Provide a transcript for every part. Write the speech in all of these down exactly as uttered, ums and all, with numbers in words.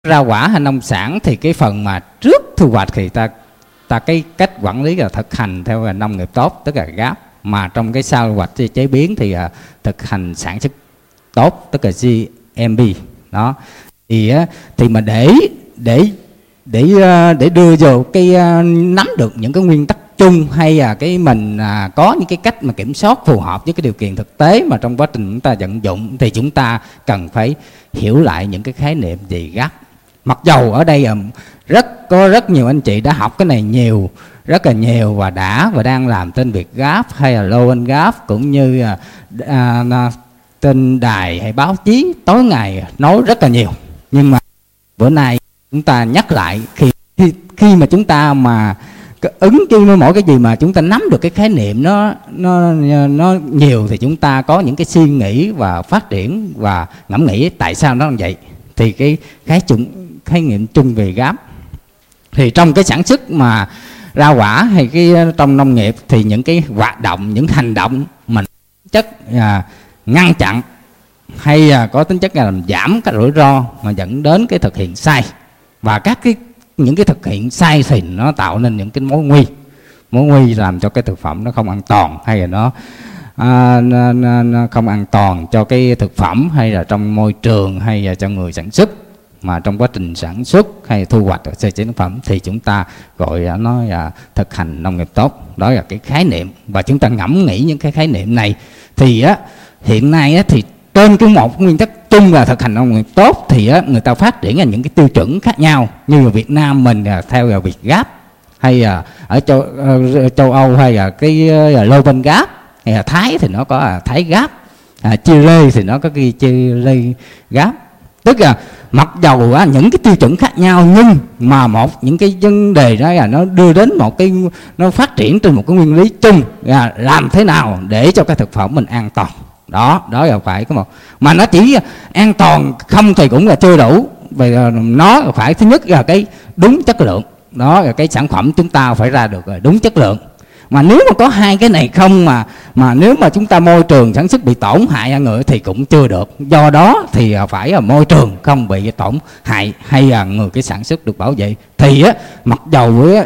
rau quả hay nông sản thì cái phần mà trước thu hoạch thì ta ta cái cách quản lý là thực hành theo là nông nghiệp tốt, tức là giáp, mà trong cái sau thu hoạch chế biến thì uh, thực hành sản xuất tốt, tức là giê em pê đó. Thì uh, thì mà để để để uh, để đưa vào cái uh, nắm được những cái nguyên tắc chung, hay là cái mình à, có những cái cách mà kiểm soát phù hợp với cái điều kiện thực tế mà trong quá trình chúng ta vận dụng, thì chúng ta cần phải hiểu lại những cái khái niệm về giáp. Mặc dầu ở đây rất có rất nhiều anh chị đã học cái này nhiều, rất là nhiều, và đã và đang làm tên Việt Gáp hay là Lô Anh Gáp, cũng như à, à, trên đài hay báo chí tối ngày nói rất là nhiều. Nhưng mà bữa nay chúng ta nhắc lại, khi khi, khi mà chúng ta mà ứng với mỗi cái gì mà chúng ta nắm được cái khái niệm nó nó nó nhiều, thì chúng ta có những cái suy nghĩ và phát triển và ngẫm nghĩ tại sao nó như vậy. Thì cái khái chung khái niệm chung về giáp thì trong cái sản xuất mà rau quả hay cái trong nông nghiệp, thì những cái hoạt động, những hành động mình chất à, ngăn chặn hay à, có tính chất là làm giảm các rủi ro mà dẫn đến cái thực hiện sai, và các cái những cái thực hiện sai thì nó tạo nên những cái mối nguy mối nguy làm cho cái thực phẩm nó không an toàn, hay là nó, à, nó, nó, nó không an toàn cho cái thực phẩm, hay là trong môi trường, hay là cho người sản xuất. Mà trong quá trình sản xuất hay thu hoạch sơ chế sản phẩm thì chúng ta gọi nó là thực hành nông nghiệp tốt. Đó là cái khái niệm, và chúng ta ngẫm nghĩ những cái khái niệm này thì á, hiện nay á, thì trên cái một nguyên tắc chung là thực hành nông nghiệp tốt, thì á, người ta phát triển ra những cái tiêu chuẩn khác nhau. Như ở Việt Nam mình là theo là Việt Gáp, hay là ở châu, uh, châu Âu hay là cái uh, Lô Anh Gáp, hay là Thái thì nó có là Thái Gáp, à, Chile thì nó có cái Chile Gáp. Tức là mặc dầu á, những cái tiêu chuẩn khác nhau, nhưng mà một những cái vấn đề đó là nó đưa đến một cái, nó phát triển trên một cái nguyên lý chung là làm thế nào để cho cái thực phẩm mình an toàn. Đó, đó là phải có một, mà nó chỉ an toàn không thì cũng là chưa đủ. Vì nó phải thứ nhất là cái đúng chất lượng, đó là cái sản phẩm chúng ta phải ra được đúng chất lượng. Mà nếu mà có hai cái này không, mà mà nếu mà chúng ta môi trường sản xuất bị tổn hại người thì cũng chưa được. Do đó thì phải là môi trường không bị tổn hại, hay là người cái sản xuất được bảo vệ. Thì á, mặc dầu với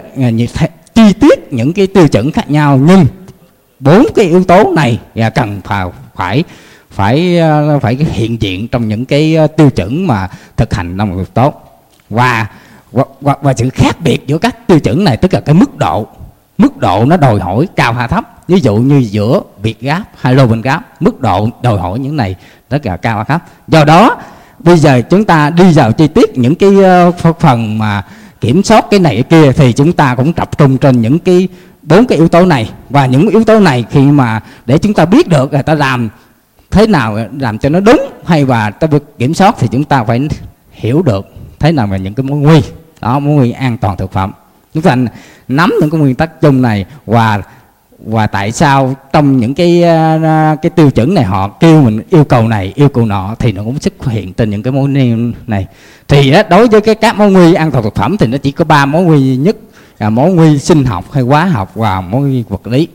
chi tiết những cái tiêu chuẩn khác nhau, nhưng bốn cái yếu tố này là cần phải phải phải phải hiện diện trong những cái tiêu chuẩn mà thực hành nông nghiệp tốt. Và, và và sự khác biệt giữa các tiêu chuẩn này, tức là cái mức độ mức độ nó đòi hỏi cao hay thấp. Ví dụ như giữa Việt Gáp hay Lô Anh Gáp, mức độ đòi hỏi những này rất là cao hay thấp. Do đó bây giờ chúng ta đi vào chi tiết những cái phần mà kiểm soát cái này cái kia, thì chúng ta cũng tập trung trên những cái bốn cái yếu tố này. Và những yếu tố này khi mà để chúng ta biết được là ta làm thế nào làm cho nó đúng, hay và ta kiểm soát, thì chúng ta phải hiểu được thế nào về những cái mối nguy đó, mối nguy an toàn thực phẩm. Chúng ta nắm những cái nguyên tắc chung này, và và tại sao trong những cái cái tiêu chuẩn này họ kêu mình yêu cầu này yêu cầu nọ, thì nó cũng xuất hiện trên những cái mối nguy này. Thì đối với cái các mối nguy an toàn thực phẩm thì nó chỉ có ba mối nguy duy nhất, là mối nguy sinh học hay hóa học và mối nguy vật lý.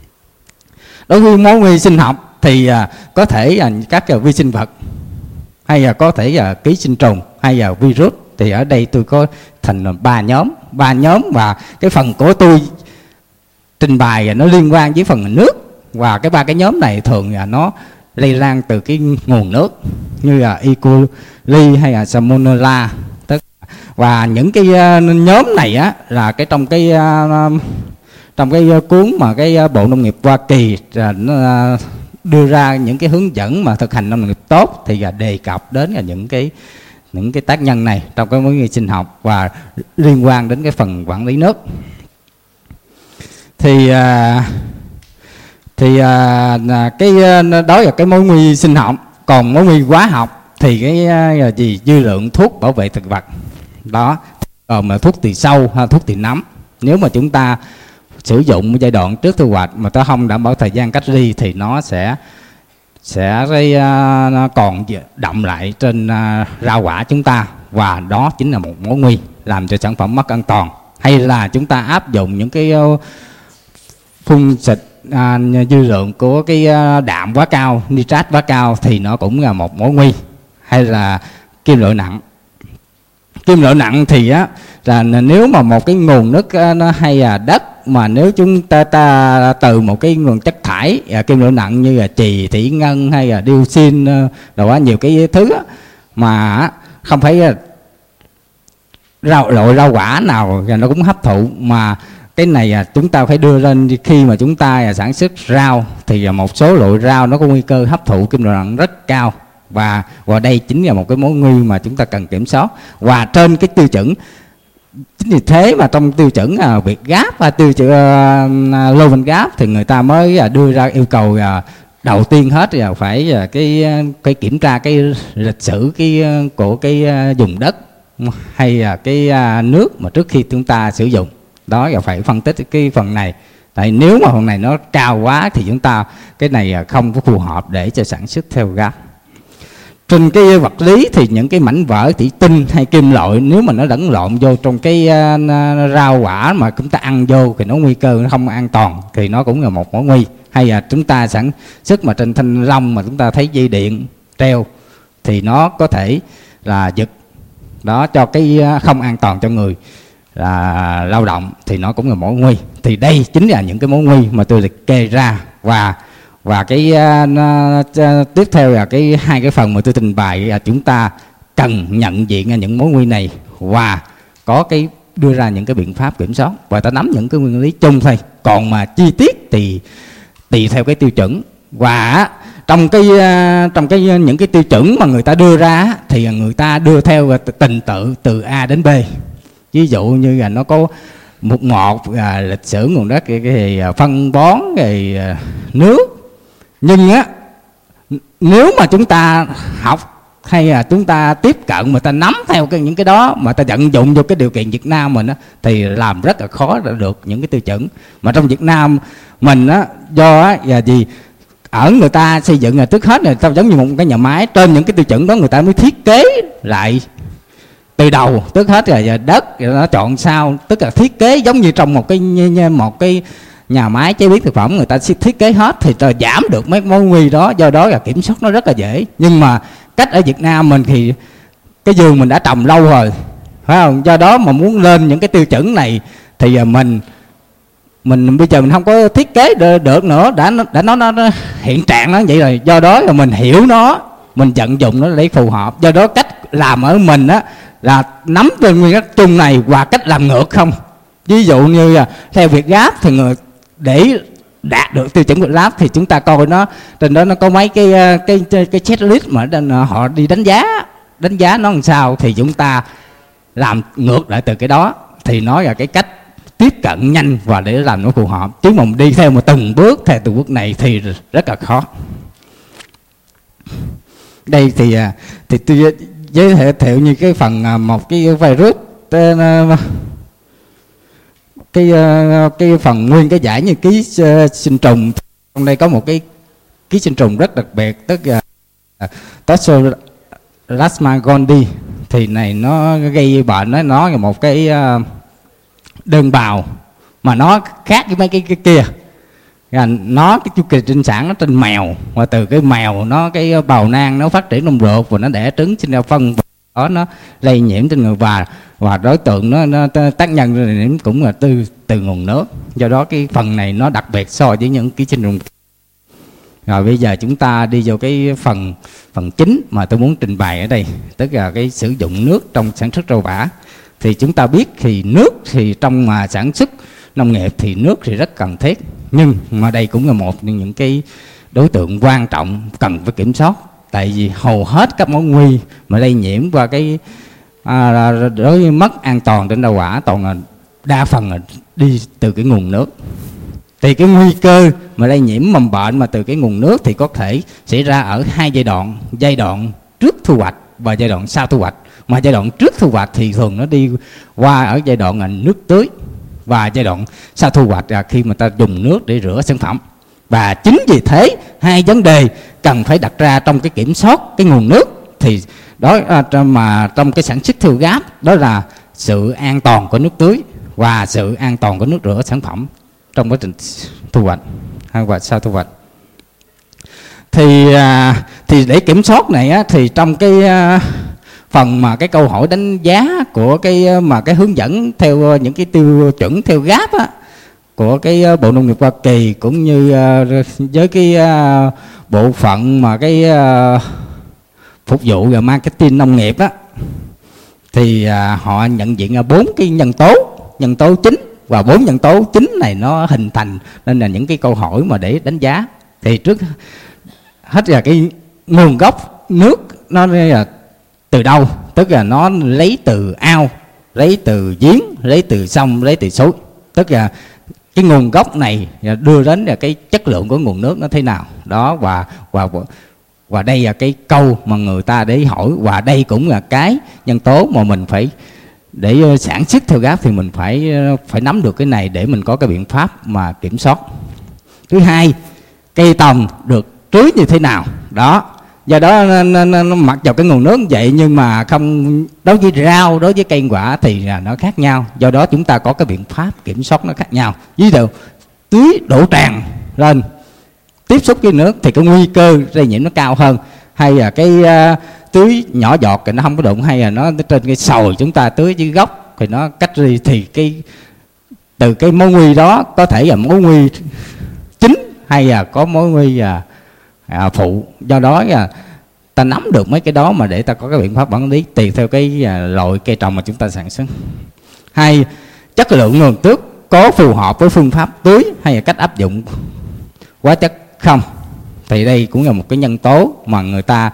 Đối với mối nguy sinh học thì có thể là các vi sinh vật, hay là có thể là ký sinh trùng, hay là virus. Thì ở đây tôi có thành ba nhóm ba nhóm và cái phần của tôi trình bày nó liên quan với phần nước. Và cái ba cái nhóm này thường là nó lây lan từ cái nguồn nước, như là E. coli hay là Salmonella. Và những cái nhóm này á, là cái trong cái trong cái cuốn mà cái Bộ Nông nghiệp Hoa Kỳ nó đưa ra những cái hướng dẫn mà thực hành nông nghiệp tốt, thì là đề cập đến là những cái những cái tác nhân này trong cái mối nguy sinh học và liên quan đến cái phần quản lý nước. Thì thì cái đó là cái mối nguy sinh học. Còn mối nguy hóa học thì cái gì dư lượng thuốc bảo vệ thực vật đó, còn là thuốc từ sâu hay thuốc từ nấm. Nếu mà chúng ta sử dụng giai đoạn trước thu hoạch mà nó không đảm bảo thời gian cách ly, thì nó sẽ sẽ nó còn đọng lại trên rau quả chúng ta, và đó chính là một mối nguy làm cho sản phẩm mất an toàn. Hay là chúng ta áp dụng những cái phun xịt à, dư lượng của cái đạm quá cao, nitrat quá cao, thì nó cũng là một mối nguy. Hay là kim loại nặng. Kim loại nặng thì á là nếu mà một cái nguồn nước nó hay là đất, mà nếu chúng ta, ta từ một cái nguồn chất thải à, kim loại nặng như là chì, thủy ngân hay là dioxin, đồ á, nhiều cái thứ á, mà không phải rau loại rau quả nào nó cũng hấp thụ, mà cái này à, chúng ta phải đưa lên khi mà chúng ta à, sản xuất rau thì à, một số loại rau nó có nguy cơ hấp thụ kim loại nặng rất cao, và và đây chính là một cái mối nguy mà chúng ta cần kiểm soát. Và trên cái tiêu chuẩn, chính vì thế mà trong tiêu chuẩn à, Việt Gáp và tiêu chuẩn à, Lô Văn Gáp thì người ta mới à, đưa ra yêu cầu à, đầu tiên hết là phải à, cái cái kiểm tra cái lịch sử cái của cái à, vùng đất hay là cái à, nước mà trước khi chúng ta sử dụng. Đó là phải phân tích cái phần này. Tại nếu mà phần này nó cao quá thì chúng ta cái này không có phù hợp để cho sản xuất theo Gáp. Trên cái vật lý thì những cái mảnh vỡ thủy tinh hay kim loại nếu mà nó lẫn lộn vô trong cái uh, rau quả mà chúng ta ăn vô thì nó nguy cơ nó không an toàn, thì nó cũng là một mối nguy. Hay là chúng ta sản xuất mà trên thanh long mà chúng ta thấy dây điện treo thì nó có thể là giật đó, cho cái không an toàn cho người là lao động, thì nó cũng là mối nguy. Thì đây chính là những cái mối nguy mà tôi liệt kê ra. Và và cái uh, tiếp theo là cái hai cái phần mà tôi trình bày là chúng ta cần nhận diện những mối nguy này và có cái đưa ra những cái biện pháp kiểm soát, và ta nắm những cái nguyên lý chung thôi. Còn mà chi tiết thì tùy theo cái tiêu chuẩn. Và trong cái uh, trong cái những cái tiêu chuẩn mà người ta đưa ra thì người ta đưa theo trình tự từ A đến B. Ví dụ như là nó có một một à, lịch sử nguồn đất, cái, cái phân bón, cái à, nước. Nhưng á, nếu mà chúng ta học hay là chúng ta tiếp cận mà ta nắm theo cái, những cái đó mà ta vận dụng vô cái điều kiện Việt Nam mình á, thì làm rất là khó để được những cái tiêu chuẩn. Mà trong Việt Nam mình á, do á, là gì ở người ta xây dựng là trước hết là tao giống như một cái nhà máy, trên những cái tiêu chuẩn đó người ta mới thiết kế lại từ đầu, tức hết rồi đất rồi nó chọn sao, tức là thiết kế giống như trong một cái một cái nhà máy chế biến thực phẩm, người ta thiết kế hết thì ta giảm được mấy mối nguy đó. Do đó là kiểm soát nó rất là dễ. Nhưng mà cách ở Việt Nam mình thì cái vườn mình đã trồng lâu rồi, phải không? Do đó mà muốn lên những cái tiêu chuẩn này thì mình mình bây giờ mình không có thiết kế được nữa, đã đã nó nó, nó hiện trạng nó vậy rồi. Do đó là mình hiểu nó, mình vận dụng nó để phù hợp. Do đó cách làm ở mình á là nắm về nguyên tắc chung này và cách làm ngược không. Ví dụ như là theo Việt Gáp thì người để đạt được tiêu chuẩn Việt Gáp thì chúng ta coi nó trên đó nó có mấy cái cái cái, cái checklist mà họ đi đánh giá đánh giá nó làm sao, thì chúng ta làm ngược lại từ cái đó thì nó là cái cách tiếp cận nhanh và để làm nó phù hợp. Chứ mà mình đi theo một từng bước theo từng bước này thì rất là khó. Đây thì thì tôi giới thiệu như cái phần một cái virus tên, cái cái phần nguyên cái giải như ký sinh trùng. Trong đây có một cái ký sinh trùng rất đặc biệt, tức là Toxoplasma gondii. Thì này nó gây bệnh, nó nó là một cái đơn bào mà nó khác với mấy cái, cái kia. Nó cái chu kỳ sinh sản nó trên mèo, và từ cái mèo nó cái bào nang nó phát triển trong ruột và nó đẻ trứng sinh ra phân, đó nó lây nhiễm trên người, và và đối tượng nó, nó tác nhân lây nhiễm cũng là từ từ nguồn nước. Do đó cái phần này nó đặc biệt so với những ký sinh trùng. Rồi bây giờ chúng ta đi vô cái phần phần chính mà tôi muốn trình bày ở đây, tức là cái sử dụng nước trong sản xuất rau quả. Thì chúng ta biết thì nước thì trong mà sản xuất nông nghiệp thì nước thì rất cần thiết, nhưng mà đây cũng là một trong những cái đối tượng quan trọng cần phải kiểm soát. Tại vì hầu hết các mối nguy mà lây nhiễm qua cái à, đối với mất an toàn trên rau quả toàn là đa phần là đi từ cái nguồn nước. Thì cái nguy cơ mà lây nhiễm mầm bệnh mà từ cái nguồn nước thì có thể xảy ra ở hai giai đoạn: giai đoạn trước thu hoạch và giai đoạn sau thu hoạch. Mà giai đoạn trước thu hoạch thì thường nó đi qua ở giai đoạn là nước tưới, và giai đoạn sau thu hoạch là khi mà ta dùng nước để rửa sản phẩm. Và chính vì thế hai vấn đề cần phải đặt ra trong cái kiểm soát cái nguồn nước, thì đó mà trong cái sản xuất theo Gáp đó là sự an toàn của nước tưới và sự an toàn của nước rửa sản phẩm trong quá trình thu hoạch hay và sau thu hoạch. Thì thì để kiểm soát này á, thì trong cái phần mà cái câu hỏi đánh giá của cái mà cái hướng dẫn theo những cái tiêu chuẩn theo gáp á, của cái Bộ Nông nghiệp Hoa Kỳ, cũng như với cái bộ phận mà cái phục vụ và marketing nông nghiệp á, thì họ nhận diện bốn cái nhân tố nhân tố chính, và bốn nhân tố chính này nó hình thành nên là những cái câu hỏi mà để đánh giá. Thì trước hết là cái nguồn gốc nước nó là từ đâu, tức là nó lấy từ ao, lấy từ giếng, lấy từ sông, lấy từ suối, tức là cái nguồn gốc này đưa đến là cái chất lượng của nguồn nước nó thế nào đó. Và và và đây là cái câu mà người ta để hỏi, và đây cũng là cái nhân tố mà mình phải để sản xuất theo gáp thì mình phải phải nắm được cái này để mình có cái biện pháp mà kiểm soát. Thứ hai, cây tòng được tưới như thế nào đó. Do đó nó, nó, nó mặc dù cái nguồn nước vậy, nhưng mà không, đối với rau, đối với cây quả thì là nó khác nhau. Do đó chúng ta có cái biện pháp kiểm soát nó khác nhau. Ví dụ tưới đổ tràn lên tiếp xúc với nước thì cái nguy cơ lây nhiễm nó cao hơn, hay là cái uh, tưới nhỏ giọt thì nó không có đụng, hay là nó trên cái sồi chúng ta tưới dưới gốc thì nó cách đi, thì cái từ cái mối nguy đó có thể là mối nguy chính hay là có mối nguy à, à, phụ. Do đó là ta nắm được mấy cái đó mà để ta có cái biện pháp quản lý tùy theo cái à, loại cây trồng mà chúng ta sản xuất. Hay chất lượng nguồn nước có phù hợp với phương pháp tưới hay là cách áp dụng hóa chất không, thì đây cũng là một cái nhân tố mà người ta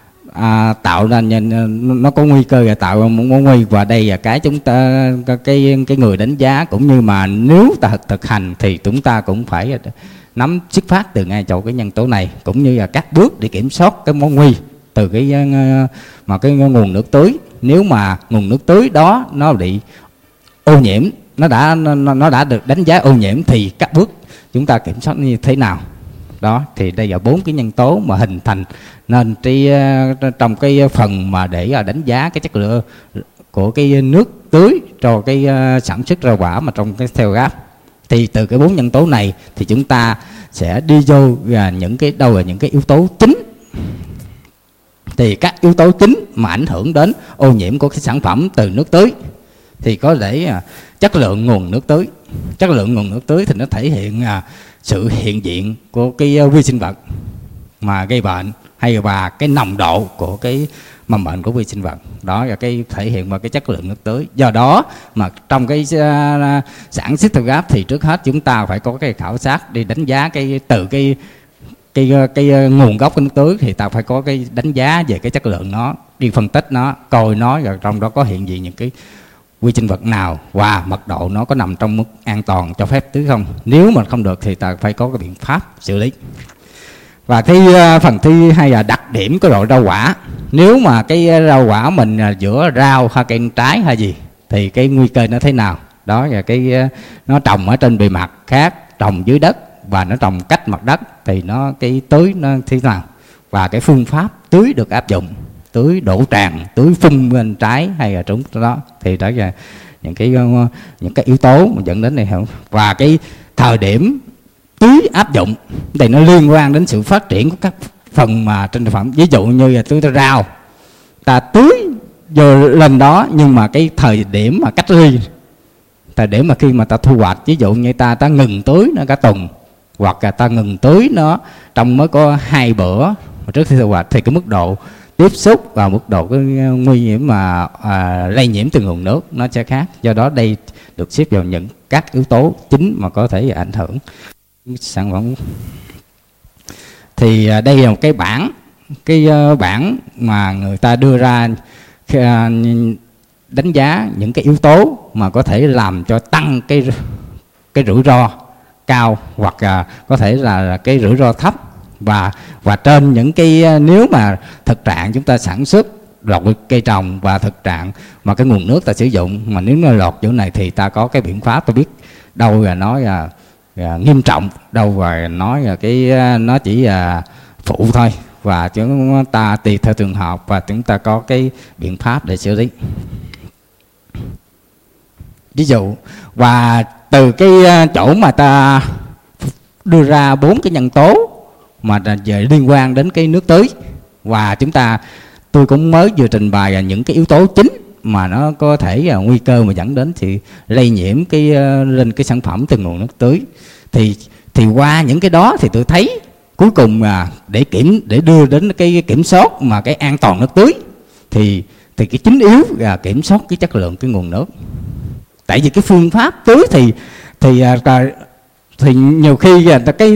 à, tạo ra, nó có nguy cơ là tạo một mối nguy. Và đây là cái chúng ta cái cái người đánh giá, cũng như mà nếu ta thực, thực hành thì chúng ta cũng phải nắm xuất phát từ ngay chỗ cái nhân tố này, cũng như là các bước để kiểm soát cái mối nguy từ cái mà cái nguồn nước tưới. Nếu mà nguồn nước tưới đó nó bị ô nhiễm, nó đã nó, nó đã được đánh giá ô nhiễm, thì các bước chúng ta kiểm soát như thế nào đó. Thì đây là bốn cái nhân tố mà hình thành nên tri, trong cái phần mà để đánh giá cái chất lượng của cái nước tưới cho cái sản xuất rau quả mà trong cái theo gáp. Thì từ cái bốn nhân tố này thì chúng ta sẽ đi vô là những cái đâu là những cái yếu tố chính. Thì các yếu tố chính mà ảnh hưởng đến ô nhiễm của cái sản phẩm từ nước tưới thì có thể chất lượng nguồn nước tưới. Chất lượng nguồn nước tưới thì nó thể hiện à, sự hiện diện của cái vi sinh vật mà gây bệnh, hay là cái nồng độ của cái mầm bệnh của vi sinh vật. Đó là cái thể hiện vào cái chất lượng nước tưới. Do đó mà trong cái uh, sản xuất theo gáp thì trước hết chúng ta phải có cái khảo sát đi đánh giá cái từ cái cái cái, cái nguồn gốc của nước tưới, thì ta phải có cái đánh giá về cái chất lượng nó, đi phân tích nó, coi nó và trong đó có hiện diện những cái vi sinh vật nào và mật độ nó có nằm trong mức an toàn cho phép tưới không. Nếu mà không được thì ta phải có cái biện pháp xử lý. Và cái phần thứ hai là đặc điểm của loại rau quả. Nếu mà cái rau quả mình giữa rau hay cây trái hay gì thì cái nguy cơ nó thế nào đó, là cái nó trồng ở trên bề mặt khác, trồng dưới đất và nó trồng cách mặt đất thì nó cái tưới nó thế nào, và cái phương pháp tưới được áp dụng, tưới đổ tràn, tưới phun bên trái hay là trúng đó, thì đó là những cái những cái yếu tố mà dẫn đến này không. Và cái thời điểm tưới áp dụng thì nó liên quan đến sự phát triển của các phần mà trên thực phẩm. Ví dụ như là tưới rau, ta tưới vô lên đó, nhưng mà cái thời điểm mà cách ly, thời điểm mà khi mà ta thu hoạch, ví dụ như ta ta ngừng tưới nó cả tuần, hoặc là ta ngừng tưới nó trong mới có hai bữa trước khi thu hoạch, thì cái mức độ tiếp xúc và mức độ cái nguy hiểm mà à, lây nhiễm từ nguồn nước nó sẽ khác. Do đó đây được xếp vào những các yếu tố chính mà có thể ảnh hưởng sản phẩm. Thì đây là một cái bảng, cái bảng mà người ta đưa ra đánh giá những cái yếu tố mà có thể làm cho tăng cái cái rủi ro cao, hoặc là có thể là cái rủi ro thấp. Và và trên những cái, nếu mà thực trạng chúng ta sản xuất loại cây trồng và thực trạng mà cái nguồn nước ta sử dụng mà nếu nó lọt chỗ này thì ta có cái biện pháp, ta biết đâu là nói là, là nghiêm trọng, đâu là nói là cái nó chỉ là phụ thôi, và chúng ta tùy theo trường hợp và chúng ta có cái biện pháp để xử lý. Ví dụ, và từ cái chỗ mà ta đưa ra bốn cái nhân tố mà về liên quan đến cái nước tưới, và chúng ta tôi cũng mới vừa trình bày những cái yếu tố chính mà nó có thể là nguy cơ mà dẫn đến thì lây nhiễm cái lên cái sản phẩm từ nguồn nước tưới. Thì thì qua những cái đó thì tôi thấy cuối cùng là để kiểm để đưa đến cái kiểm soát mà cái an toàn nước tưới thì thì cái chính yếu là kiểm soát cái chất lượng cái nguồn nước. Tại vì cái phương pháp tưới thì thì thì nhiều khi cái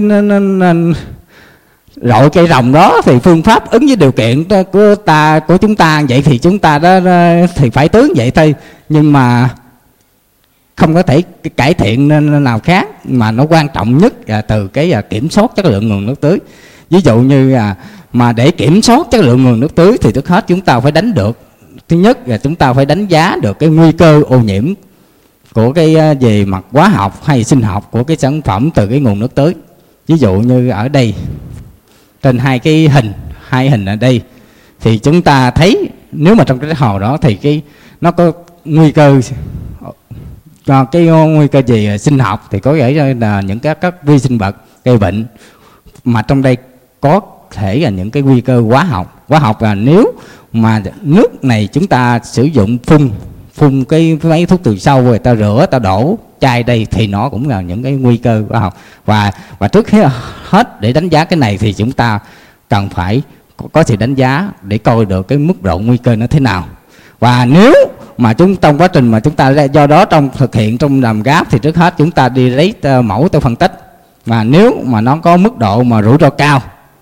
loại cây trồng đó thì phương pháp ứng với điều kiện của ta của chúng ta vậy thì chúng ta đó thì phải tưới vậy thôi, nhưng mà không có thể cải thiện nên nào khác, mà nó quan trọng nhất là từ cái kiểm soát chất lượng nguồn nước tưới. Ví dụ như là mà để kiểm soát chất lượng nguồn nước tưới thì trước hết chúng ta phải đánh được, thứ nhất là chúng ta phải đánh giá được cái nguy cơ ô nhiễm của cái về mặt hóa học hay sinh học của cái sản phẩm từ cái nguồn nước tưới. Ví dụ như ở đây trên hai cái hình hai hình ở đây thì chúng ta thấy nếu mà trong cái hồ đó thì cái nó có nguy cơ cho cái nguy cơ gì sinh học thì có thể là những các các vi sinh vật gây bệnh, mà trong đây có thể là những cái nguy cơ hóa học. Hóa học là nếu mà nước này chúng ta sử dụng phun phun cái mấy thuốc trừ sâu rồi ta rửa ta đổ chai đây thì nó cũng là những cái nguy cơ hóa học. Và và trước hết để đánh giá cái này thì chúng ta cần phải có sự đánh giá để coi được cái mức độ nguy cơ nó thế nào. Và nếu mà chúng trong quá trình mà chúng ta do đó trong thực hiện trong làm gáp thì trước hết chúng ta đi lấy mẫu tôi phân tích, và nếu mà nó có mức độ mà rủi ro cao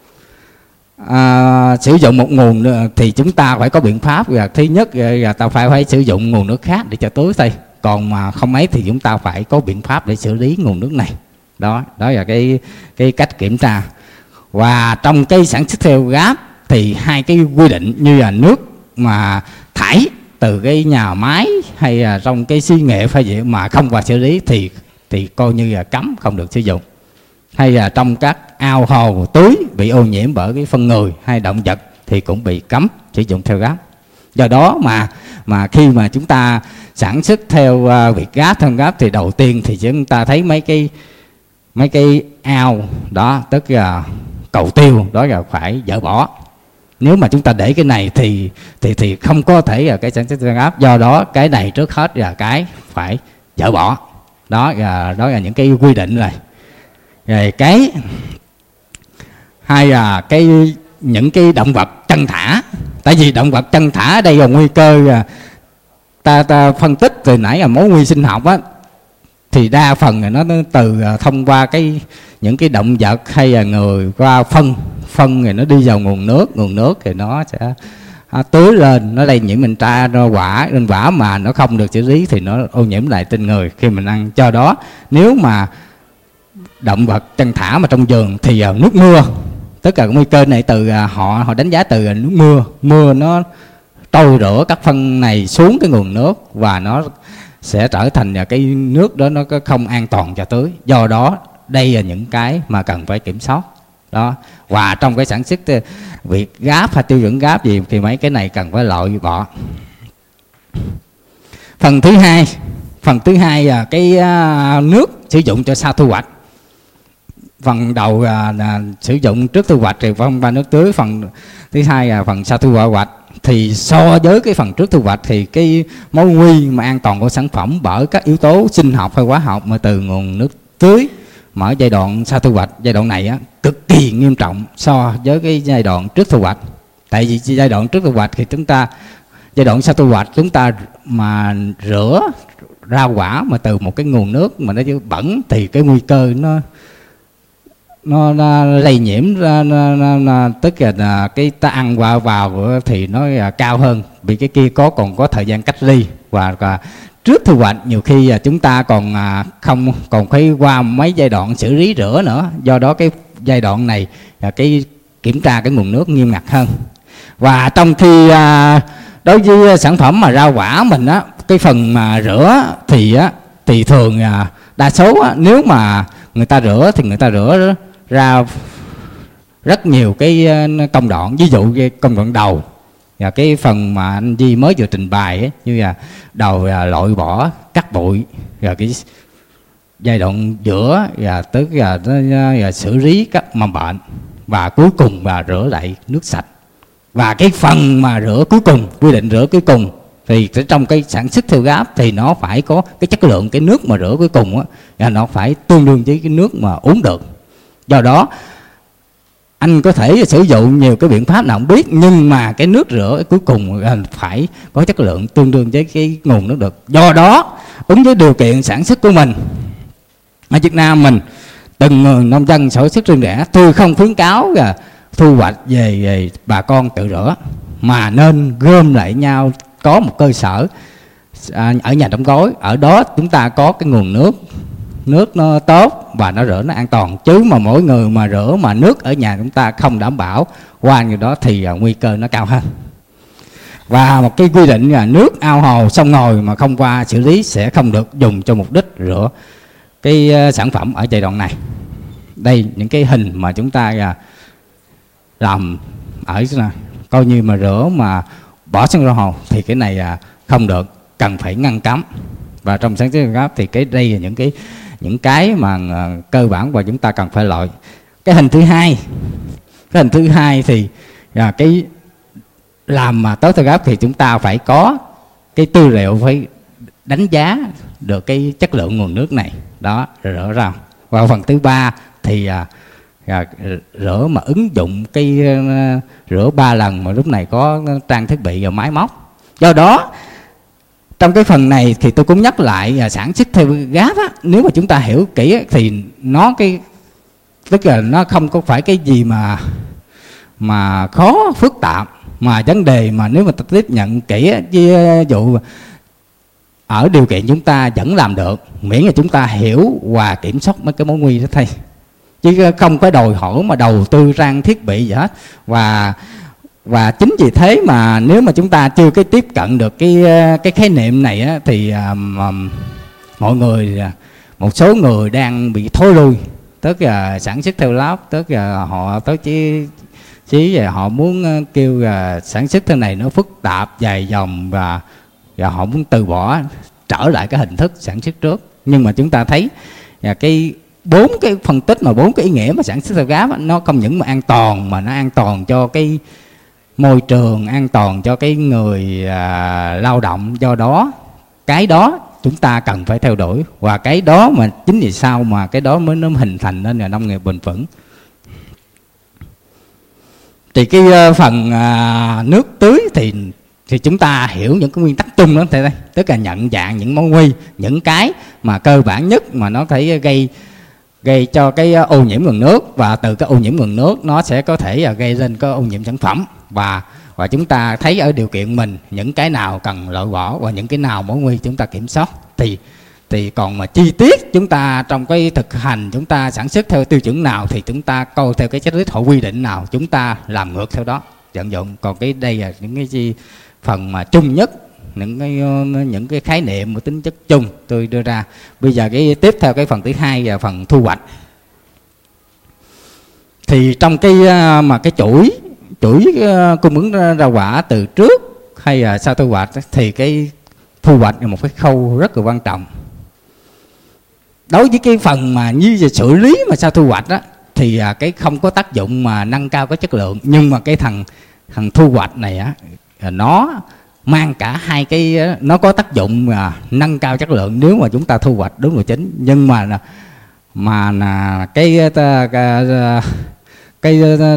à, sử dụng một nguồn thì chúng ta phải có biện pháp. Và thứ nhất là ta phải phải sử dụng nguồn nước khác để cho tưới thôi, còn mà không ấy thì chúng ta phải có biện pháp để xử lý nguồn nước này. Đó đó là cái cái cách kiểm tra. Và trong cái sản xuất theo gáp thì hai cái quy định như là nước mà thải từ cái nhà máy hay là trong cái xí nghiệp hay gì mà không qua xử lý thì thì coi như là cấm không được sử dụng. Hay là trong các ao hồ tưới bị ô nhiễm bởi cái phân người hay động vật thì cũng bị cấm sử dụng theo gáp. Do đó mà mà khi mà chúng ta sản xuất theo uh, việc gáp theo gáp thì đầu tiên thì chúng ta thấy mấy cái mấy cái ao đó, tức là cầu tiêu đó là phải dỡ bỏ. Nếu mà chúng ta để cái này thì thì thì không có thể là cái sản xuất theo gáp. Do đó cái này trước hết là cái phải dỡ bỏ. Đó là đó là những cái quy định này. Rồi cái hay là cái những cái động vật chăn thả. Tại vì động vật chăn thả ở đây là nguy cơ ta ta phân tích từ nãy là mối nguy sinh học á, thì đa phần là nó từ thông qua cái những cái động vật hay là người qua phân phân thì nó đi vào nguồn nước, nguồn nước thì nó sẽ à, tưới lên, nó lây nhiễm mình tra ra quả lên quả mà nó không được xử lý thì nó ô nhiễm lại trên người khi mình ăn. Do đó nếu mà động vật chăn thả mà trong vườn thì uh, nước mưa, tất cả nguy cơ này từ uh, họ họ đánh giá từ uh, nước mưa mưa nó trôi rửa các phân này xuống cái nguồn nước và nó sẽ trở thành uh, cái nước đó nó không an toàn cho tưới. Do đó đây là những cái mà cần phải kiểm soát đó. Và trong cái sản xuất uh, việc gáp hay tiêu chuẩn gáp gì thì mấy cái này cần phải loại bỏ. Phần thứ hai phần thứ hai là cái uh, nước sử dụng cho sau thu hoạch. Phần đầu là, là sử dụng trước thu hoạch thì phong ba nước tưới. Phần thứ hai là phần sau thu hoạch. Thì so với cái phần trước thu hoạch thì cái mối nguy mà an toàn của sản phẩm bởi các yếu tố sinh học hay hóa học mà từ nguồn nước tưới mà ở giai đoạn sau thu hoạch, giai đoạn này á, cực kỳ nghiêm trọng so với cái giai đoạn trước thu hoạch. Tại vì giai đoạn trước thu hoạch thì chúng ta, giai đoạn sau thu hoạch chúng ta mà rửa rau quả mà từ một cái nguồn nước mà nó bẩn thì cái nguy cơ nó nó, nó lây nhiễm nó, nó, nó, tức là, là cái ta ăn qua vào thì nó là cao hơn, vì cái kia có còn có thời gian cách ly. Và, và trước thu hoạch nhiều khi chúng ta còn không còn phải qua mấy giai đoạn xử lý rửa nữa. Do đó cái giai đoạn này là cái kiểm tra cái nguồn nước nghiêm ngặt hơn. Và trong khi đối với sản phẩm mà rau quả mình á, cái phần mà rửa thì á thì thường đa số á, nếu mà người ta rửa thì người ta rửa ra rất nhiều cái công đoạn. Ví dụ cái công đoạn đầu và cái phần mà anh Di mới vừa trình bày ấy, như là đầu là loại bỏ cắt bụi, rồi cái giai đoạn giữa và tức là, là xử lý các mầm bệnh, và cuối cùng là rửa lại nước sạch. Và cái phần mà rửa cuối cùng, quy định rửa cuối cùng thì trong cái sản xuất theo gáp thì nó phải có cái chất lượng cái nước mà rửa cuối cùng á, là nó phải tương đương với cái nước mà uống được. Do đó anh có thể sử dụng nhiều cái biện pháp nào không biết, nhưng mà cái nước rửa cuối cùng phải có chất lượng tương đương với cái nguồn nước được. Do đó ứng với điều kiện sản xuất của mình ở Việt Nam mình, từng người nông dân sản xuất riêng rẽ, tôi không khuyến cáo là thu hoạch về, về bà con tự rửa, mà nên gom lại nhau có một cơ sở à, ở nhà đóng gói. Ở đó chúng ta có cái nguồn nước nước nó tốt và nó rửa nó an toàn. Chứ mà mỗi người mà rửa mà nước ở nhà chúng ta không đảm bảo qua như đó thì à, nguy cơ nó cao hơn. Và một cái quy định là nước ao hồ sông ngòi mà không qua xử lý sẽ không được dùng cho mục đích rửa cái uh, sản phẩm ở giai đoạn này. Đây những cái hình mà chúng ta uh, làm ở này, coi như mà rửa mà bỏ xuống ao hồ thì cái này uh, không được, cần phải ngăn cấm. Và trong sản xuất gáp thì cái đây là những cái những cái mà uh, cơ bản và chúng ta cần phải loại. Cái hình thứ hai, cái hình thứ hai thì uh, cái làm mà tốt theo gáp thì chúng ta phải có cái tư liệu, phải đánh giá được cái chất lượng nguồn nước này đó, rửa ra. Và phần thứ ba thì à, à, rửa mà ứng dụng cái à, rửa ba lần mà lúc này có trang thiết bị và máy móc. Do đó trong cái phần này thì tôi cũng nhắc lại à, sản xuất theo gáp á, nếu mà chúng ta hiểu kỹ á, thì nó cái tức là nó không có phải cái gì mà mà khó phức tạp, mà vấn đề mà nếu mà ta tiếp nhận kỹ ví dụ ở điều kiện chúng ta vẫn làm được, miễn là chúng ta hiểu và kiểm soát mấy cái mối nguy đó thôi, chứ không có đòi hỏi mà đầu tư trang thiết bị gì hết. Và và chính vì thế mà nếu mà chúng ta chưa cái tiếp cận được cái cái khái niệm này á, thì um, um, mọi người, một số người đang bị thối lui, tức là sản xuất theo lab, tức là họ tới chí chí và họ muốn kêu là sản xuất thế này nó phức tạp dài dòng, và và họ muốn từ bỏ trở lại cái hình thức sản xuất trước. Nhưng mà chúng ta thấy là cái bốn cái phân tích mà bốn cái ý nghĩa mà sản xuất theo gáp á, nó không những mà an toàn mà nó an toàn cho cái môi trường, an toàn cho cái người à, lao động. Do đó cái đó chúng ta cần phải theo đuổi, và cái đó mà chính vì sao mà cái đó mới nó hình thành nên là nông nghiệp bền vững. Thì cái phần à, nước tưới thì thì chúng ta hiểu những cái nguyên tắc chung đó thầy đây, tức là nhận dạng những mối nguy, những cái mà cơ bản nhất mà nó thể gây gây cho cái ô nhiễm nguồn nước, và từ cái ô nhiễm nguồn nước nó sẽ có thể gây lên cái ô nhiễm sản phẩm. Và và chúng ta thấy ở điều kiện mình những cái nào cần loại bỏ và những cái nào mối nguy chúng ta kiểm soát. Thì thì còn mà chi tiết chúng ta trong cái thực hành chúng ta sản xuất theo tiêu chuẩn nào thì chúng ta coi theo cái checklist họ quy định nào, chúng ta làm ngược theo đó vận dụng. Còn cái đây là những cái gì phần mà chung nhất, những cái những cái khái niệm một tính chất chung tôi đưa ra. Bây giờ cái tiếp theo cái phần thứ hai là phần thu hoạch. Thì trong cái mà cái chuỗi chuỗi cung ứng rau quả từ trước hay là sau thu hoạch thì cái thu hoạch là một cái khâu rất là quan trọng. Đối với cái phần mà như về xử lý mà sau thu hoạch á, thì cái không có tác dụng mà nâng cao cái chất lượng. Nhưng mà cái thằng thằng thu hoạch này á, nó mang cả hai cái, nó có tác dụng mà nâng cao chất lượng nếu mà chúng ta thu hoạch đúng là chính. Nhưng mà mà là cái cái, cái, cái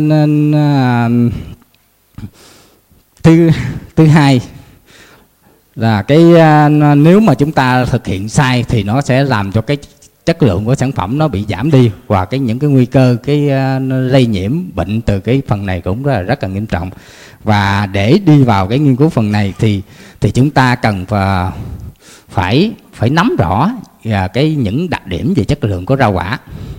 thứ thứ hai là cái nếu mà chúng ta thực hiện sai thì nó sẽ làm cho cái chất lượng của sản phẩm nó bị giảm đi, và cái những cái nguy cơ cái lây nhiễm bệnh từ cái phần này cũng rất là, rất là nghiêm trọng. Và để đi vào cái nghiên cứu phần này thì thì chúng ta cần phải phải nắm rõ và cái những đặc điểm về chất lượng của rau quả.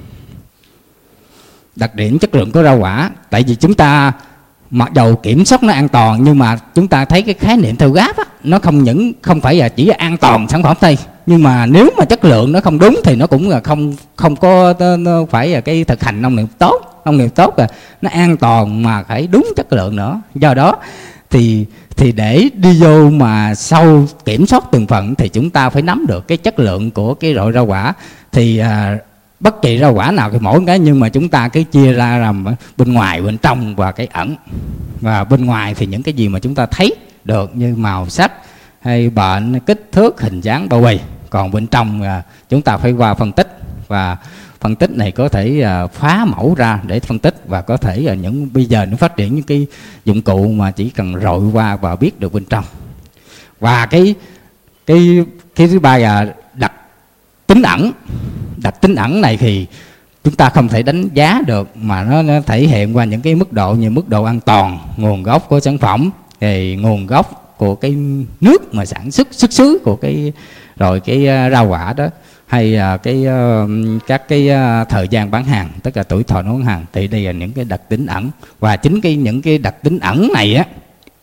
Đặc điểm chất lượng của rau quả, tại vì chúng ta mặc dầu kiểm soát nó an toàn, nhưng mà chúng ta thấy cái khái niệm theo gáp á, nó không những không phải là chỉ là an toàn sản phẩm thôi, nhưng mà nếu mà chất lượng nó không đúng thì nó cũng là không không có nó phải là cái thực hành nông nghiệp tốt. Nông nghiệp tốt là nó an toàn mà phải đúng chất lượng nữa. Do đó thì thì để đi vô mà sau kiểm soát từng phần thì chúng ta phải nắm được cái chất lượng của cái loại rau quả. Thì à, bất kỳ rau quả nào thì mỗi cái, nhưng mà chúng ta cứ chia ra làm bên ngoài, bên trong và cái ẩn. Và bên ngoài thì những cái gì mà chúng ta thấy được như màu sắc hay bệnh, kích thước, hình dáng, bao bì. Còn bên trong chúng ta phải qua phân tích, và phân tích này có thể phá mẫu ra để phân tích, và có thể là những bây giờ nó phát triển những cái dụng cụ mà chỉ cần rọi qua và biết được bên trong. Và cái cái cái thứ ba là đặc tính ẩn. Đặc tính ẩn này thì chúng ta không thể đánh giá được, mà nó, nó thể hiện qua những cái mức độ như mức độ an toàn, nguồn gốc của sản phẩm, thì nguồn gốc của cái nước mà sản xuất, xuất xứ của cái rồi cái rau quả đó, hay cái các cái thời gian bán hàng, tức là tuổi thọ nó bán hàng. Thì đây là những cái đặc tính ẩn, và chính cái những cái đặc tính ẩn này á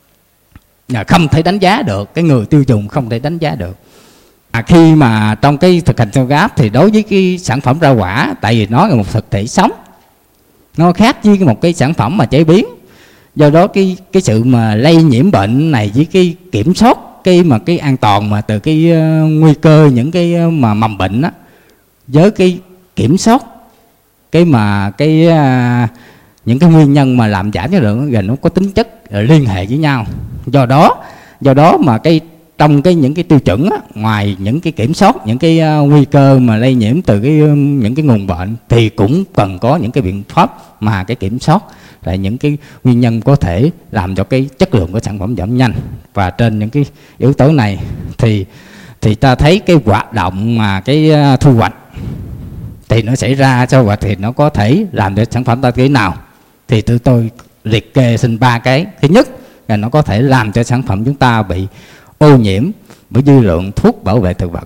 là không thể đánh giá được, cái người tiêu dùng không thể đánh giá được. À, khi mà trong cái thực hành Seo Gáp thì đối với cái sản phẩm rau quả, tại vì nó là một thực thể sống, nó khác với một cái sản phẩm mà chế biến, do đó cái cái sự mà lây nhiễm bệnh này với cái kiểm soát cái mà cái an toàn mà từ cái uh, nguy cơ những cái uh, mà mầm bệnh á, với cái kiểm soát cái mà cái uh, những cái nguyên nhân mà làm giảm chất lượng gần nó có tính chất liên hệ với nhau. Do đó do đó mà cái trong cái những cái tiêu chuẩn á, ngoài những cái kiểm soát những cái uh, nguy cơ mà lây nhiễm từ cái uh, những cái nguồn bệnh, thì cũng cần có những cái biện pháp mà cái kiểm soát là những cái nguyên nhân có thể làm cho cái chất lượng của sản phẩm giảm nhanh. Và trên những cái yếu tố này thì thì ta thấy cái hoạt động mà cái uh, thu hoạch thì nó xảy ra sau hoạch thì nó có thể làm cho sản phẩm ta thế nào. Thì tụi tôi liệt kê xin ba cái. Thứ nhất là nó có thể làm cho sản phẩm chúng ta bị ô nhiễm bởi dư lượng thuốc bảo vệ thực vật,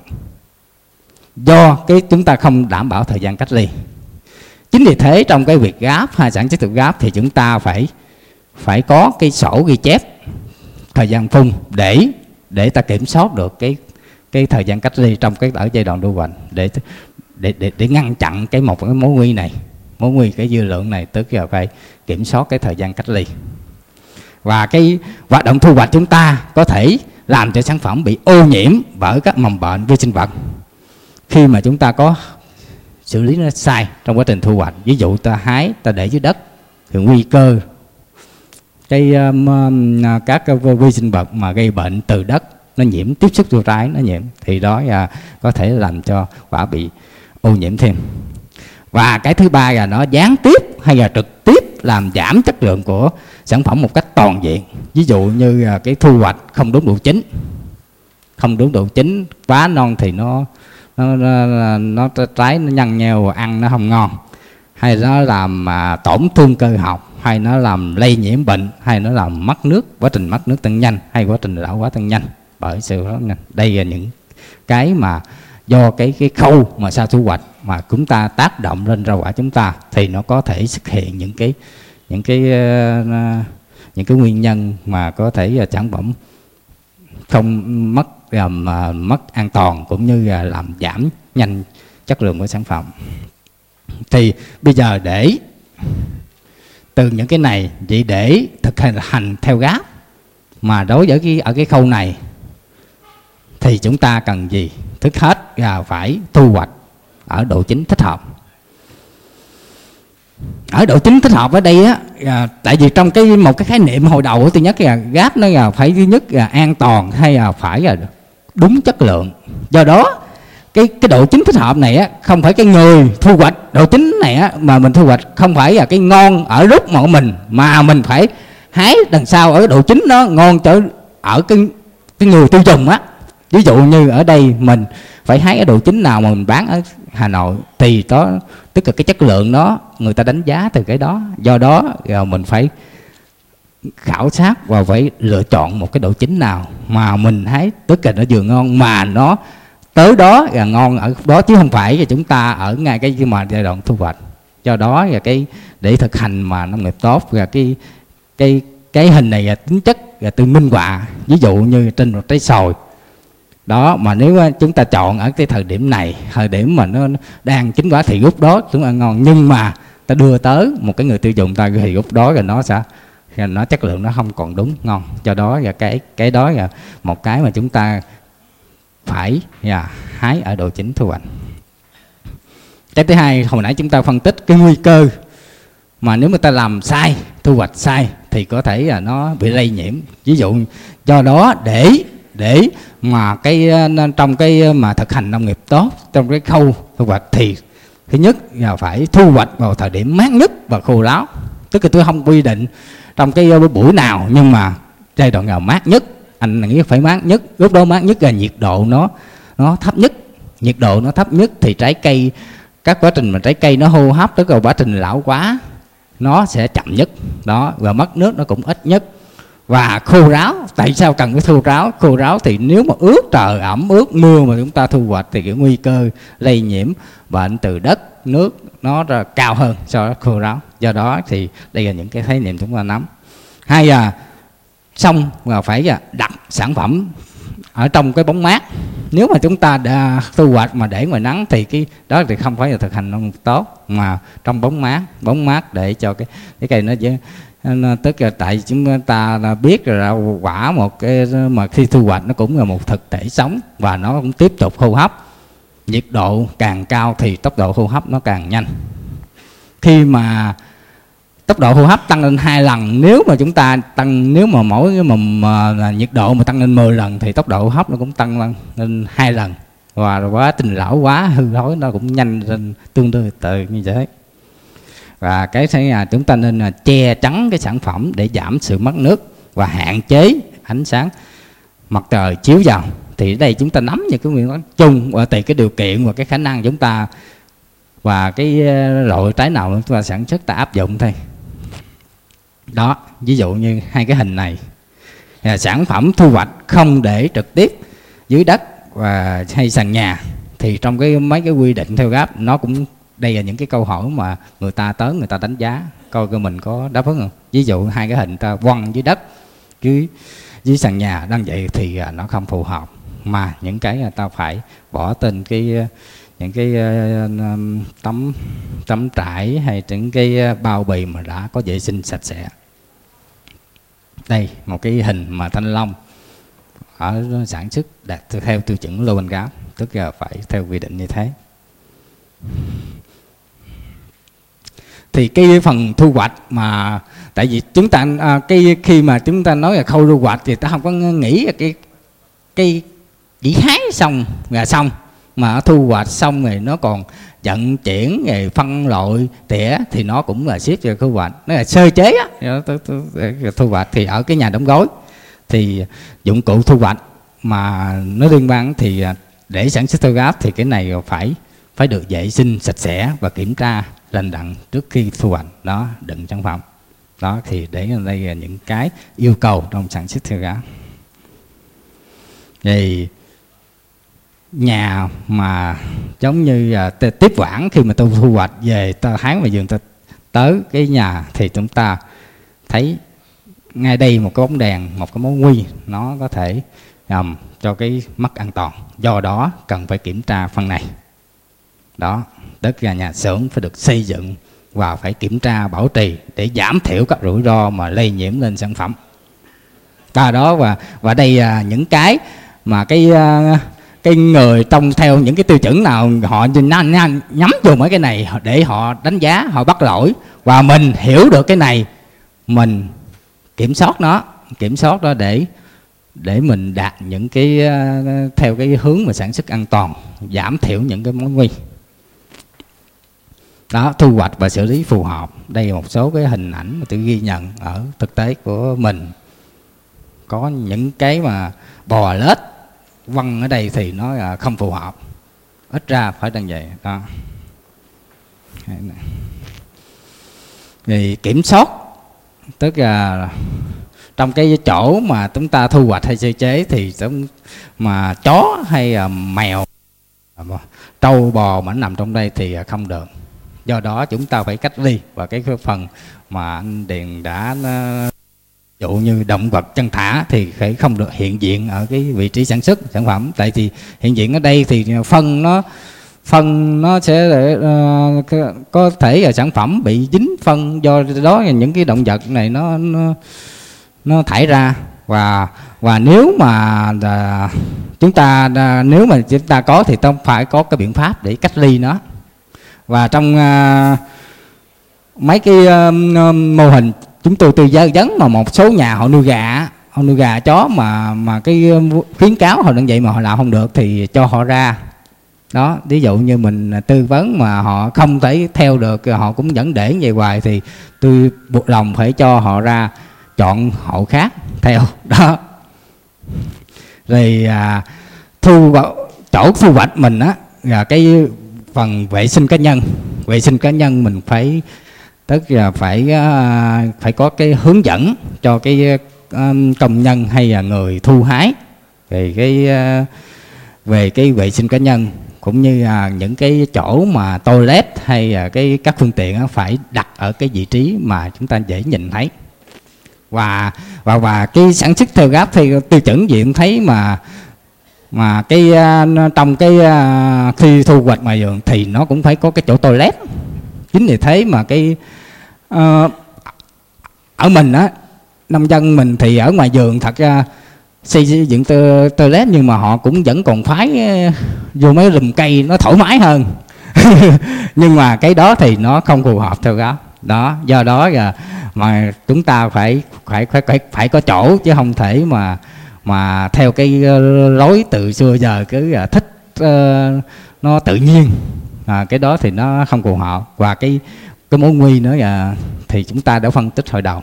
do cái chúng ta không đảm bảo thời gian cách ly. Chính vì thế trong cái việc gáp hay sản xuất thực gáp thì chúng ta phải phải có cái sổ ghi chép thời gian phun để để ta kiểm soát được cái cái thời gian cách ly trong cái ở giai đoạn thu hoạch, để để để để ngăn chặn cái một cái mối nguy này, mối nguy cái dư lượng này, tức là phải kiểm soát cái thời gian cách ly. Và cái hoạt động thu hoạch chúng ta có thể làm cho sản phẩm bị ô nhiễm bởi các mầm bệnh, vi sinh vật khi mà chúng ta có xử lý nó sai trong quá trình thu hoạch. Ví dụ ta hái, ta để dưới đất thì nguy cơ cái um, các vi sinh vật mà gây bệnh từ đất nó nhiễm, tiếp xúc vô trái nó nhiễm, thì đó là có thể làm cho quả bị ô nhiễm thêm. Và cái thứ ba là nó gián tiếp hay là trực tiếp làm giảm chất lượng của sản phẩm một cách toàn diện. Ví dụ như cái thu hoạch không đúng độ chín, không đúng độ chín, quá non thì nó nó, nó, nó trái nó nhăn nheo, ăn nó không ngon, hay nó làm mà tổn thương cơ học, hay nó làm lây nhiễm bệnh, hay nó làm mất nước, quá trình mất nước tăng nhanh, hay quá trình lão hóa tăng nhanh bởi sự đó nhanh. Đây là những cái mà do cái cái khâu mà sau thu hoạch mà chúng ta tác động lên rau quả chúng ta, thì nó có thể xuất hiện những cái những cái uh, những cái nguyên nhân mà có thể là sản phẩm không mất làm uh, mất an toàn, cũng như là làm giảm nhanh chất lượng của sản phẩm. Thì bây giờ để từ những cái này chỉ để thực hành hành theo gáp, mà đối với cái ở cái khâu này thì chúng ta cần gì? Trước hết là phải thu hoạch ở độ chín thích hợp. Ở độ chín thích hợp ở đây á, à, tại vì trong cái một cái khái niệm hồi đầu thứ nhất là gáp nó là phải thứ nhất là an toàn, hay là phải là đúng chất lượng. Do đó cái cái độ chín thích hợp này á, không phải cái người thu hoạch độ chín này á, mà mình thu hoạch không phải là cái ngon ở lúc mà mình, mà mình phải hái đằng sau ở độ chín nó ngon trở ở cái cái người tiêu dùng á. Ví dụ như ở đây mình phải hái ở độ chín nào mà mình bán ở Hà Nội thì đó, tức là cái chất lượng đó người ta đánh giá từ cái đó. Do đó mình phải khảo sát và phải lựa chọn một cái độ chín nào mà mình hái, tức là nó vừa ngon mà nó tới đó là ngon ở đó, chứ không phải là chúng ta ở ngay cái mà giai đoạn thu hoạch. Do đó là cái để thực hành mà nông nghiệp tốt, là cái cái cái hình này là tính chất là từ minh họa. Ví dụ như trên một trái sồi đó, mà nếu chúng ta chọn ở cái thời điểm này, thời điểm mà nó đang chín quả thì lúc đó chúng ta ngon, nhưng mà ta đưa tới một cái người tiêu dùng ta thì lúc đó là nó sẽ nó chất lượng nó không còn đúng ngon. Do đó là cái cái đó là một cái mà chúng ta phải yeah, hái ở độ chín thu hoạch. Cái thứ hai, hồi nãy chúng ta phân tích cái nguy cơ mà nếu mà ta làm sai, thu hoạch sai thì có thể là nó bị lây nhiễm. Ví dụ do đó để để mà cái trong cái mà thực hành nông nghiệp tốt, trong cái khâu thu hoạch thì thứ nhất là phải thu hoạch vào thời điểm mát nhất và khô ráo. Tức là tôi không quy định trong cái buổi nào, nhưng mà giai đoạn nào mát nhất, anh nghĩ phải mát nhất. Lúc đó mát nhất là nhiệt độ nó nó thấp nhất. Nhiệt độ nó thấp nhất thì trái cây, các quá trình mà trái cây nó hô hấp, tức là quá trình lão hóa nó sẽ chậm nhất đó, và mất nước nó cũng ít nhất. Và khô ráo, tại sao cần cái khô ráo? Khô ráo thì nếu mà ướt trời, ẩm ướt mưa mà chúng ta thu hoạch thì cái nguy cơ lây nhiễm bệnh từ đất nước nó cao hơn so với khô ráo. Do đó thì đây là những cái khái niệm chúng ta nắm. Hay là xong là phải đặt sản phẩm ở trong cái bóng mát. Nếu mà chúng ta đã thu hoạch mà để ngoài nắng thì cái đó thì không phải là thực hành nông nghiệp tốt, mà trong bóng mát, bóng mát để cho cái cái cây nó dễ. Tức là tại chúng ta biết rồi, rau quả một cái mà khi thu hoạch nó cũng là một thực thể sống và nó cũng tiếp tục hô hấp. Nhiệt độ càng cao thì tốc độ hô hấp nó càng nhanh. Khi mà tốc độ hô hấp tăng lên hai lần, nếu mà chúng ta tăng, nếu mà mỗi mà, mà, mà nhiệt độ mà tăng lên mười lần thì tốc độ hô hấp nó cũng tăng lên, lên hai lần, và quá trình lão hóa hư thối nó cũng nhanh lên tương đương tự như thế. Và cái thứ là chúng ta nên là che chắn cái sản phẩm để giảm sự mất nước và hạn chế ánh sáng mặt trời chiếu vào. Thì ở đây chúng ta nắm những cái nguyên tắc chung và tùy cái điều kiện và cái khả năng chúng ta và cái loại trái nào chúng ta sản xuất ta áp dụng thôi. Đó, ví dụ như hai cái hình này là sản phẩm thu hoạch không để trực tiếp dưới đất và hay sàn nhà, thì trong cái mấy cái quy định theo gáp nó cũng, đây là những cái câu hỏi mà người ta tới người ta đánh giá coi coi mình có đáp ứng không. Ví dụ hai cái hình ta quăng dưới đất, dưới dưới sàn nhà đang vậy thì nó không phù hợp, mà những cái người ta phải bỏ tên cái những cái uh, tấm tấm trải hay những cái bao bì mà đã có vệ sinh sạch sẽ. Đây một cái hình mà thanh long ở sản xuất đạt theo tiêu chuẩn Lô Anh Gáp, tức là phải theo quy định như thế. Thì cái phần thu hoạch mà tại vì chúng ta à, cái khi mà chúng ta nói là khâu thu hoạch thì ta không có nghĩ là cái cái chỉ hái xong là xong, mà thu hoạch xong rồi nó còn vận chuyển rồi phân loại tỉa thì nó cũng là xếp vào thu hoạch, nó là sơ chế á. Thu hoạch thì ở cái nhà đóng gói thì dụng cụ thu hoạch mà nó liên quan thì để sản xuất theo gáp thì cái này phải phải được vệ sinh sạch sẽ và kiểm tra lành đặn trước khi thu hoạch đó, đựng sản phẩm đó. Thì để đây là những cái yêu cầu trong sản xuất theo gáp. Thì nhà mà giống như à, tiếp quản khi mà tôi thu hoạch về ta hái ngoài vườn ta tới cái nhà thì chúng ta thấy ngay đây một cái bóng đèn, một cái mối nguy nó có thể um, cho cái mất an toàn. Do đó cần phải kiểm tra phần này đó, tức là nhà xưởng phải được xây dựng và phải kiểm tra bảo trì để giảm thiểu các rủi ro mà lây nhiễm lên sản phẩm. Ta đó và và đây là những cái mà cái uh, cái người trong theo những cái tiêu chuẩn nào họ nhắm vào mấy cái này để họ đánh giá, họ bắt lỗi, và mình hiểu được cái này mình kiểm soát nó, kiểm soát nó để để mình đạt những cái uh, theo cái hướng mà sản xuất an toàn, giảm thiểu những cái mối nguy. Đó, thu hoạch và xử lý phù hợp. Đây là một số cái hình ảnh mà tôi ghi nhận ở thực tế của mình. Có những cái mà bò lết văng ở đây thì nó là không phù hợp, ít ra phải đang vậy đó. Thì kiểm soát, tức là trong cái chỗ mà chúng ta thu hoạch hay sơ chế thì giống mà chó hay là mèo, trâu bò mà nó nằm trong đây thì không được. Do đó chúng ta phải cách ly. Và cái phần mà anh Điền đã dụ như động vật chăn thả thì phải không được hiện diện ở cái vị trí sản xuất sản phẩm. Tại vì hiện diện ở đây thì phân nó phân nó sẽ uh, có thể là sản phẩm bị dính phân, do đó những cái động vật này nó nó, nó thải ra. Và và nếu mà uh, chúng ta uh, nếu mà chúng ta có thìต้องphải có cái biện pháp để cách ly nó. Và trong uh, mấy cái uh, mô hình chúng tôi tư vấn mà một số nhà họ nuôi gà, họ nuôi gà chó mà mà cái khuyến cáo họ đang vậy mà họ làm không được thì cho họ ra đó. Ví dụ như mình tư vấn mà họ không thể theo được, họ cũng vẫn để về hoài thì tôi buộc lòng phải cho họ ra chọn hộ khác theo đó. Rồi à, thu chỗ thu hoạch mình á là cái phần vệ sinh cá nhân. Vệ sinh cá nhân mình phải tức là phải uh, phải có cái hướng dẫn cho cái um, công nhân hay là người thu hái về cái uh, về cái vệ sinh cá nhân, cũng như là những cái chỗ mà toilet hay là cái các phương tiện đó, phải đặt ở cái vị trí mà chúng ta dễ nhìn thấy. Và và và cái sản xuất theo gáp theo tiêu chuẩn gì cũng thấy mà mà cái uh, trong cái uh, khi thu hoạch ngoài vườn thì nó cũng phải có cái chỗ toilet. Chính vì thế mà cái uh, ở mình á, nông dân mình thì ở ngoài vườn thật ra xây dựng toilet nhưng mà họ cũng vẫn còn phái vô mấy lùm cây nó thoải mái hơn. Nhưng mà cái đó thì nó không phù hợp theo gáp đó. Do đó là mà chúng ta phải phải phải phải, phải có chỗ, chứ không thể mà mà theo cái lối từ xưa giờ cứ thích uh, nó tự nhiên. À, cái đó thì nó không phù hợp. Và cái cái mối nguy nữa là thì chúng ta đã phân tích hồi đầu.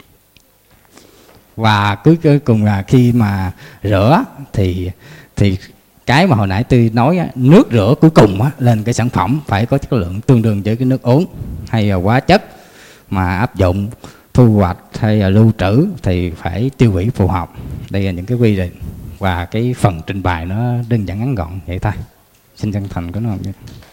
Và cuối cùng là khi mà rửa thì thì cái mà hồi nãy tôi nói á, nước rửa cuối cùng á, lên cái sản phẩm phải có chất lượng tương đương với cái nước uống hay là hóa chất mà áp dụng thu hoạch hay là lưu trữ thì phải tiêu hủy phù hợp. Đây là những cái quy định và cái phần trình bày nó đơn giản ngắn gọn vậy thôi. Xin chân thành của nó.